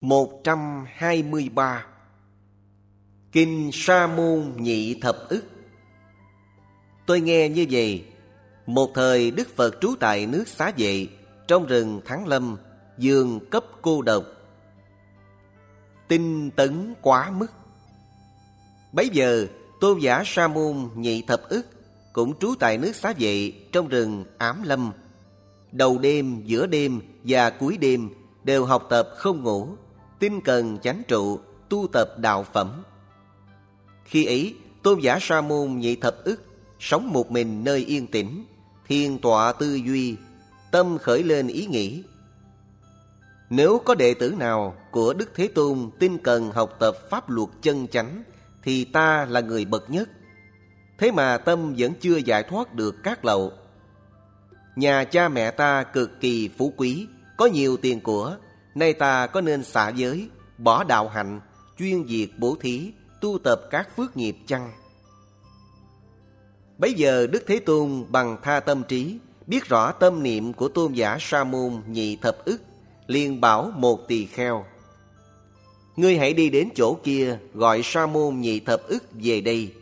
123. Kinh Sa Môn Nhị Thập Ức. Tôi nghe như vậy. Một thời Đức Phật trú tại nước Xá Vệ, trong rừng Thắng Lâm, giường cấp cô độc, tinh tấn quá mức. Bấy giờ Tôn giả Sa Môn Nhị Thập Ức cũng trú tại nước Xá Vệ, trong rừng Ám Lâm. Đầu đêm, giữa đêm và cuối đêm đều học tập không ngủ, tinh cần chánh trụ, tu tập đạo phẩm. Khi ấy Tôn giả Sa Môn Nhị Thập Ức sống một mình nơi yên tĩnh, thiền tọa tư duy, tâm khởi lên ý nghĩ: nếu có đệ tử nào của Đức Thế Tôn tinh cần học tập pháp luật chân chánh, thì ta là người bậc nhất. Thế mà tâm vẫn chưa giải thoát được các lậu. Nhà cha mẹ ta cực kỳ phú quý, có nhiều tiền của, nay ta có nên xả giới, bỏ đạo hạnh, chuyên việc bố thí, tu tập các phước nghiệp chăng? Bấy giờ Đức Thế Tôn bằng tha tâm trí, biết rõ tâm niệm của Tôn giả Sa Môn Nhị Thập Ức, liền bảo một tỳ kheo: ngươi hãy đi đến chỗ kia, gọi Sa Môn Nhị Thập Ức về đây.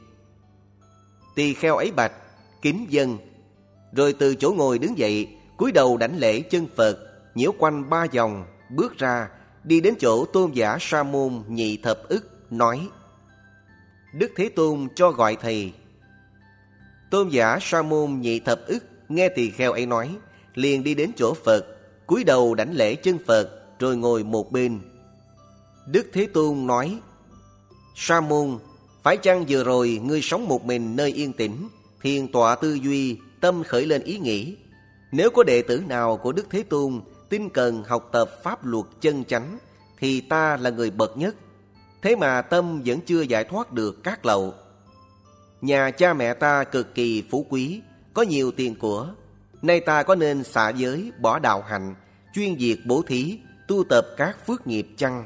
Tỳ kheo ấy bạch: kính vâng. Rồi từ chỗ ngồi đứng dậy, cúi đầu đảnh lễ chân Phật, nhiễu quanh 3 vòng, bước ra, đi đến chỗ Tôn giả Sa Môn Nhị Thập Ức, nói: Đức Thế Tôn cho gọi thầy. Tôn giả Sa Môn Nhị Thập Ức nghe tỳ kheo ấy nói, liền đi đến chỗ Phật, cúi đầu đảnh lễ chân Phật, rồi ngồi một bên. Đức Thế Tôn nói: Sa Môn, phải chăng vừa rồi ngươi sống một mình nơi yên tĩnh, thiền tọa tư duy, tâm khởi lên ý nghĩ: nếu có đệ tử nào của Đức Thế Tôn tinh cần học tập pháp luật chân chánh, thì ta là người bậc nhất. Thế mà tâm vẫn chưa giải thoát được các lậu. Nhà cha mẹ ta cực kỳ phú quý, có nhiều tiền của, nay ta có nên xả giới, bỏ đạo hạnh, chuyên việc bố thí, tu tập các phước nghiệp chăng?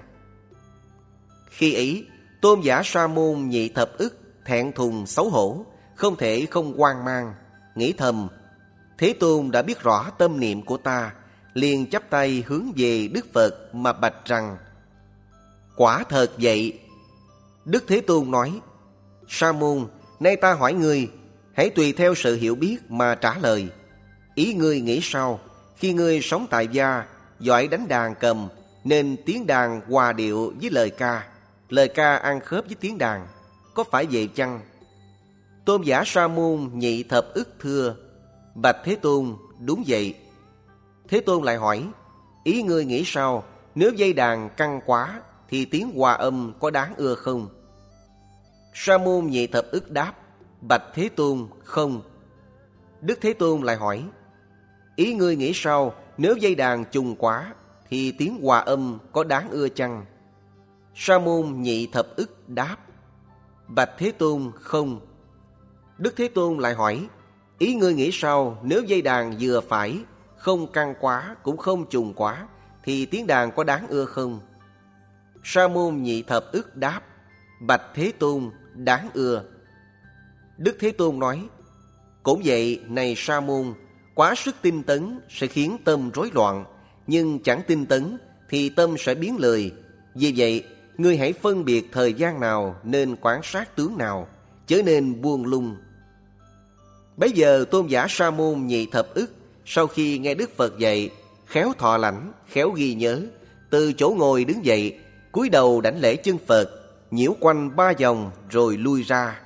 Khi ấy Tôn giả Sa Môn Nhị Thập Ức thẹn thùng xấu hổ, không thể không hoang mang, nghĩ thầm: Thế Tôn đã biết rõ tâm niệm của ta, liền chắp tay hướng về Đức Phật mà bạch rằng: quả thật vậy. Đức Thế Tôn nói: Sa Môn, nay ta hỏi ngươi, hãy tùy theo sự hiểu biết mà trả lời. Ý ngươi nghĩ sao? Khi ngươi sống tại gia, giỏi đánh đàn cầm, nên tiếng đàn hòa điệu với lời ca ăn khớp với tiếng đàn, có phải vậy chăng? Tôn giả Sa Môn Nhị Thập Ức thưa: bạch Thế Tôn, đúng vậy. Thế Tôn lại hỏi: ý ngươi nghĩ sao? Nếu dây đàn căng quá, thì tiếng hòa âm có đáng ưa không? Sa Môn Nhị Thập Ức đáp: bạch Thế Tôn, không. Đức Thế Tôn lại hỏi: ý ngươi nghĩ sao? Nếu dây đàn trùng quá, thì tiếng hòa âm có đáng ưa chăng? Sa Môn Nhị Thập Ức đáp: bạch Thế Tôn, không. Đức Thế Tôn lại hỏi: ý ngươi nghĩ sao? Nếu dây đàn vừa phải, không căng quá cũng không trùng quá, thì tiếng đàn có đáng ưa không? Sa Môn Nhị Thập Ức đáp: bạch Thế Tôn, đáng ưa. Đức Thế Tôn nói: cũng vậy, này Sa Môn, quá sức tinh tấn sẽ khiến tâm rối loạn, nhưng chẳng tinh tấn thì tâm sẽ biến lười. Vì vậy, ngươi hãy phân biệt thời gian nào nên quan sát tướng nào, chớ nên buông lung. Bấy giờ Tôn giả Sa Môn Nhị Thập Ức sau khi nghe Đức Phật dạy, khéo thọ lãnh, khéo ghi nhớ, từ chỗ ngồi đứng dậy, cúi đầu đảnh lễ chân Phật, nhiễu quanh 3 vòng rồi lui ra.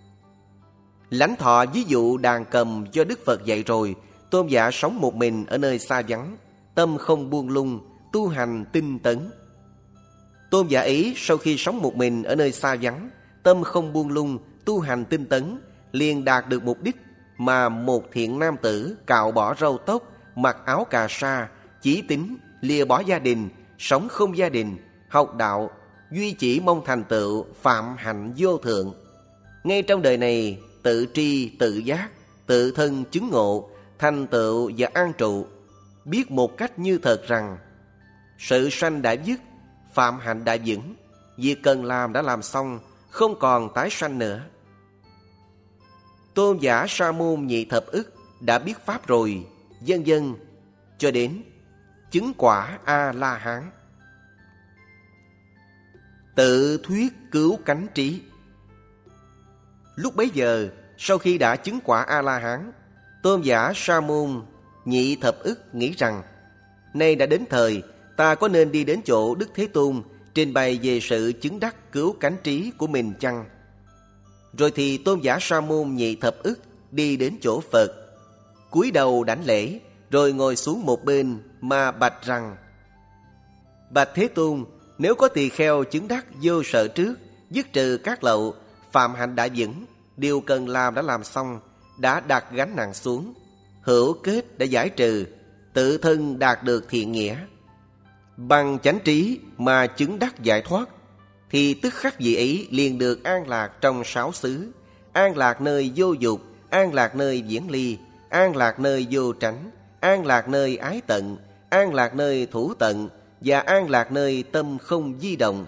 Lãnh thọ ví dụ đàn cầm do Đức Phật dạy rồi, Tôn giả sống một mình ở nơi xa vắng, tâm không buông lung, tu hành tinh tấn. Tôn giả ấy sau khi sống một mình ở nơi xa vắng, tâm không buông lung, tu hành tinh tấn, liền đạt được mục đích mà một thiện nam tử cạo bỏ râu tóc, mặc áo cà sa, chí tín, lìa bỏ gia đình, sống không gia đình, học đạo, duy chỉ mong thành tựu phạm hạnh vô thượng. Ngay trong đời này, tự tri, tự giác, tự thân chứng ngộ, thành tựu và an trụ, biết một cách như thật rằng sự sanh đã dứt, phạm hạnh đã vững, việc cần làm đã làm xong, không còn tái sanh nữa. Tôn giả Sa Môn Nhị Thập Ức đã biết pháp rồi, vân vân, cho đến chứng quả A-la-hán. tự thuyết cứu cánh trí. Lúc bấy giờ, sau khi đã chứng quả A-la-hán, tôn giả Sa môn nhị thập ức nghĩ rằng: nay đã đến thời, ta có nên đi đến chỗ Đức Thế Tôn trình bày về sự chứng đắc cứu cánh trí của mình chăng? Rồi thì tôn giả Sa môn nhị thập ức đi đến chỗ Phật, cúi đầu đảnh lễ, rồi ngồi xuống một bên mà bạch rằng: bạch Thế Tôn, nếu có tỳ kheo chứng đắc vô sợ trước, dứt trừ các lậu, phạm hạnh đã vững, điều cần làm đã làm xong, đã đặt gánh nặng xuống, hữu kết đã giải trừ, tự thân đạt được thiện nghĩa, bằng chánh trí mà chứng đắc giải thoát, thì tức khắc vị ấy liền được an lạc trong 6 xứ: an lạc nơi vô dục, an lạc nơi viễn ly, an lạc nơi vô tránh, an lạc nơi ái tận, an lạc nơi thủ tận, và an lạc nơi tâm không di động.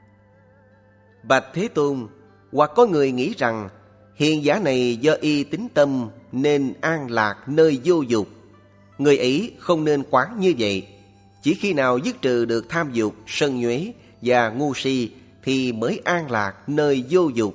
Bạch Thế Tôn, hoặc có người nghĩ rằng hiền giả này do y tín tâm nên an lạc nơi vô dục. Người ấy không nên quán như vậy. Chỉ khi nào dứt trừ được tham dục, sân nhuế và ngu si thì mới an lạc nơi vô dục.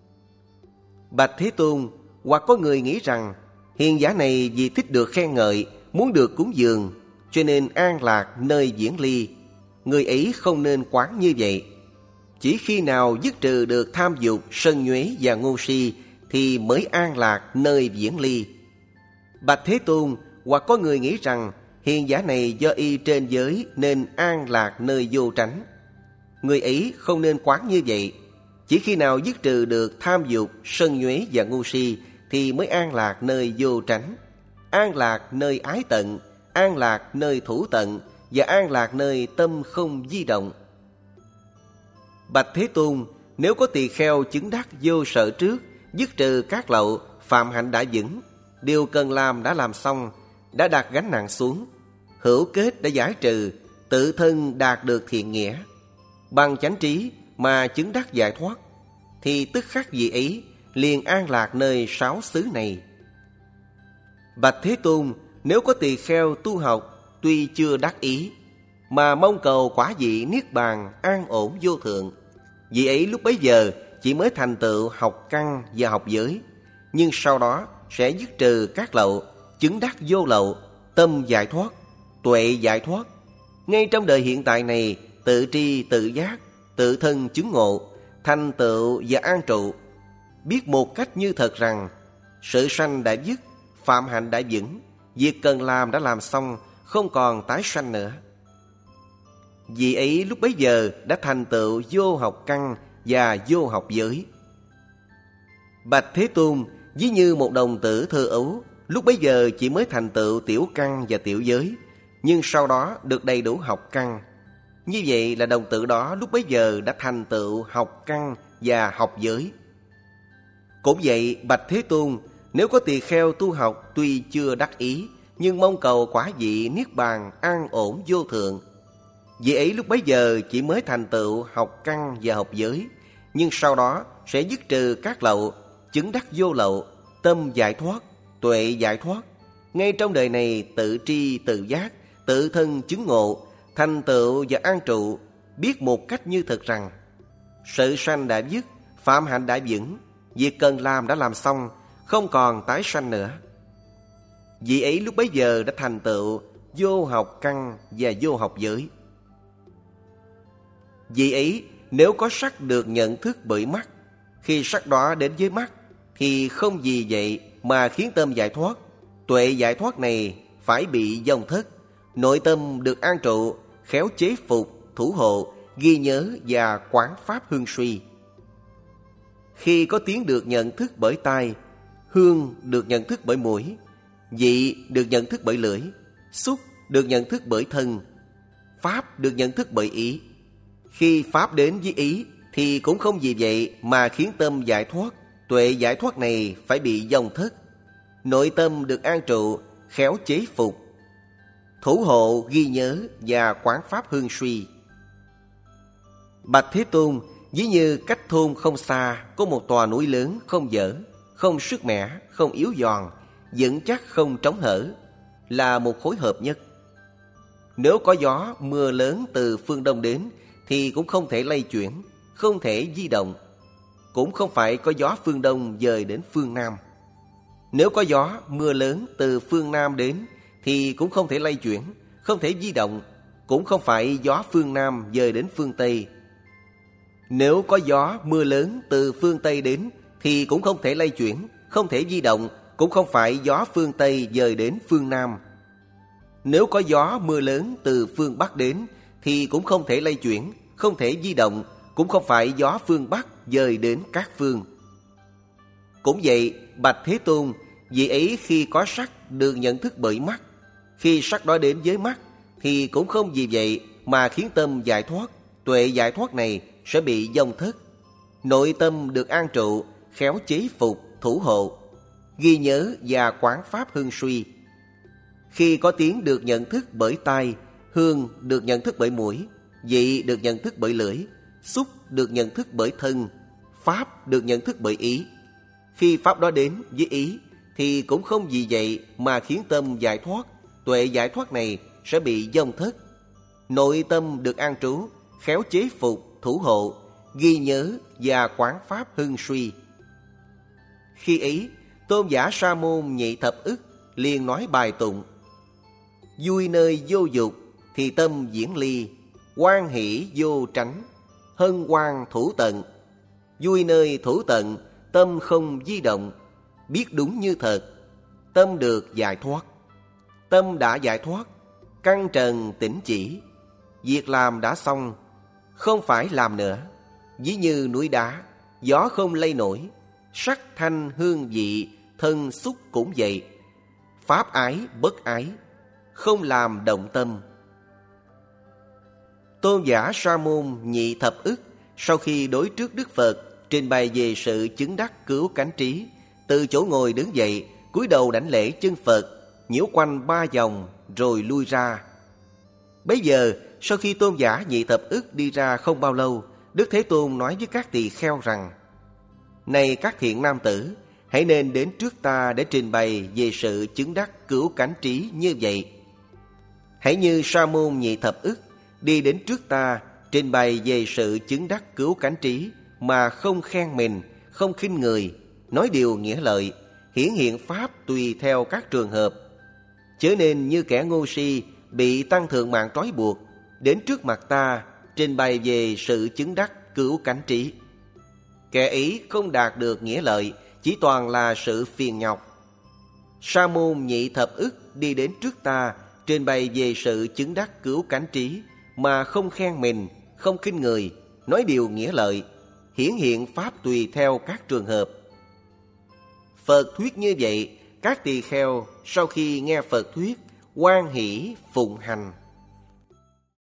Bạch Thế Tôn, hoặc có người nghĩ rằng hiền giả này vì thích được khen ngợi, muốn được cúng dường, cho nên an lạc nơi viễn ly. Người ấy không nên quán như vậy. Chỉ khi nào dứt trừ được tham dục, sân nhuế và ngu si thì mới an lạc nơi viễn ly. Bạch Thế Tôn, hoặc có người nghĩ rằng hiền giả này do y trên giới nên an lạc nơi vô tránh. Người ấy không nên quán như vậy. Chỉ khi nào dứt trừ được tham dục, sân nhuế và ngu si thì mới an lạc nơi vô tránh, an lạc nơi ái tận, an lạc nơi thủ tận, và an lạc nơi tâm không di động. Bạch Thế Tôn, nếu có tỳ kheo chứng đắc vô sợ trước, dứt trừ các lậu, phạm hạnh đã vững, điều cần làm đã làm xong, đã đặt gánh nặng xuống, hữu kết đã giải trừ, tự thân đạt được thiện nghĩa, bằng chánh trí mà chứng đắc giải thoát, thì tức khắc vị ấy liền an lạc nơi 6 xứ này. Bạch Thế Tôn, nếu có tỳ kheo tu học tuy chưa đắc ý, mà mong cầu quả vị niết bàn an ổn vô thượng, vị ấy lúc bấy giờ chỉ mới thành tựu học căn và học giới, nhưng sau đó sẽ dứt trừ các lậu, chứng đắc vô lậu, tâm giải thoát, tuệ giải thoát. Ngay trong đời hiện tại này, tự tri tự giác, tự thân chứng ngộ, thành tựu và an trụ, biết một cách như thật rằng sự sanh đã dứt, phạm hạnh đã vững, việc cần làm đã làm xong, không còn tái sanh nữa. Vì ấy lúc bấy giờ đã thành tựu vô học căn và vô học giới. Bạch Thế Tôn, ví như một đồng tử thơ ấu, lúc bấy giờ chỉ mới thành tựu tiểu căn và tiểu giới, nhưng sau đó được đầy đủ học căn. Như vậy là đồng tử đó lúc bấy giờ đã thành tựu học căn và học giới. Cũng vậy, Bạch Thế Tôn, nếu có tỳ kheo tu học tuy chưa đắc ý, nhưng mong cầu quả vị niết bàn an ổn vô thượng, vị ấy lúc bấy giờ chỉ mới thành tựu học căn và học giới, nhưng sau đó sẽ dứt trừ các lậu, chứng đắc vô lậu, tâm giải thoát, tuệ giải thoát. Ngay trong đời này tự tri tự giác, tự thân chứng ngộ, thành tựu và an trụ, biết một cách như thật rằng sự sanh đã dứt, phạm hạnh đã vững, việc cần làm đã làm xong, không còn tái sanh nữa. Vị ấy lúc bấy giờ đã thành tựu vô học căn và vô học giới. Vị ấy nếu có sắc được nhận thức bởi mắt, khi sắc đó đến với mắt thì không vì vậy mà khiến tâm giải thoát, tuệ giải thoát này phải bị vong thất. Nội tâm được an trụ, khéo chế phục, thủ hộ, ghi nhớ và quán pháp hương suy. Khi có tiếng được nhận thức bởi tai, hương được nhận thức bởi mũi, vị được nhận thức bởi lưỡi, xúc được nhận thức bởi thân, pháp được nhận thức bởi ý. Khi pháp đến với ý thì cũng không vì vậy mà khiến tâm giải thoát, tuệ giải thoát này phải bị vong thất. Nội tâm được an trụ, khéo chế phục, thủ hộ, ghi nhớ và quán pháp hương suy. Bạch Thế Tôn, ví như cách thôn không xa có một tòa núi lớn không dở, không sức mẻ, không yếu giòn, vững chắc không trống hở, là một khối hợp nhất. Nếu có gió, mưa lớn từ phương đông đến thì cũng không thể lay chuyển, không thể di động. Cũng không phải có gió phương Đông dời đến phương Nam. Nếu có gió, mưa lớn từ phương Nam đến thì cũng không thể lay chuyển, không thể di động. Cũng không phải gió phương Nam dời đến phương Tây. Nếu có gió, mưa lớn từ phương Tây đến thì cũng không thể lay chuyển, không thể di động. Cũng không phải gió phương Tây dời đến phương Nam. Nếu có gió, mưa lớn từ phương Bắc đến thì cũng không thể lay chuyển, không thể di động. Cũng không phải gió phương Bắc dời đến các phương. Cũng vậy, bạch Thế Tôn, vì ấy khi có sắc được nhận thức bởi mắt, khi sắc đó đến với mắt thì cũng không vì vậy mà khiến tâm giải thoát. Tuệ giải thoát này sẽ bị vong thất. Nội tâm được an trụ, khéo chế phục, thủ hộ, ghi nhớ và quán pháp hưng suy. Khi có tiếng được nhận thức bởi tai, hương được nhận thức bởi mũi, vị được nhận thức bởi lưỡi, xúc được nhận thức bởi thân, pháp được nhận thức bởi ý. Khi pháp đó đến với ý thì cũng không vì vậy mà khiến tâm giải thoát. Tuệ giải thoát này sẽ bị vong thất. Nội tâm được an trú, khéo chế phục, thủ hộ, ghi nhớ và quán pháp hưng suy. Khi ấy, tôn giả Sa môn nhị thập ức liền nói bài tụng: vui nơi vô dục thì tâm diễn ly, hoan hỷ vô tránh, hân hoan thủ tận. Vui nơi thủ tận, tâm không di động, biết đúng như thật, tâm được giải thoát. Tâm đã giải thoát, căn trần tĩnh chỉ, việc làm đã xong, không phải làm nữa. Ví như núi đá, gió không lay nổi, sắc thanh hương vị, thân xúc cũng vậy. Pháp ái bất ái, không làm động tâm. Tôn giả Sa môn nhị thập ức sau khi đối trước Đức Phật trình bày về sự chứng đắc cứu cánh trí, từ chỗ ngồi đứng dậy, cúi đầu đảnh lễ chân Phật, nhiễu quanh 3 vòng rồi lui ra. Bấy giờ, sau khi tôn giả nhị thập ức đi ra không bao lâu, Đức Thế Tôn nói với các tỳ kheo rằng: này các thiện nam tử, hãy nên đến trước ta để trình bày về sự chứng đắc cứu cánh trí như vậy. Hãy như Sa môn nhị thập ức đi đến trước ta trình bày về sự chứng đắc cứu cánh trí mà không khen mình, không khinh người, nói điều nghĩa lợi, hiển hiện pháp tùy theo các trường hợp. Chớ nên như kẻ ngu si bị tăng thượng mạng trói buộc, đến trước mặt ta trình bày về sự chứng đắc cứu cánh trí. Kẻ ấy không đạt được nghĩa lợi, chỉ toàn là sự phiền nhọc. Sa môn nhị thập ức đi đến trước ta trình bày về sự chứng đắc cứu cánh trí mà không khen mình, không khinh người, nói điều nghĩa lợi, hiển hiện pháp tùy theo các trường hợp. Phật thuyết như vậy, các tỳ kheo sau khi nghe Phật thuyết, hoan hỷ phụng hành.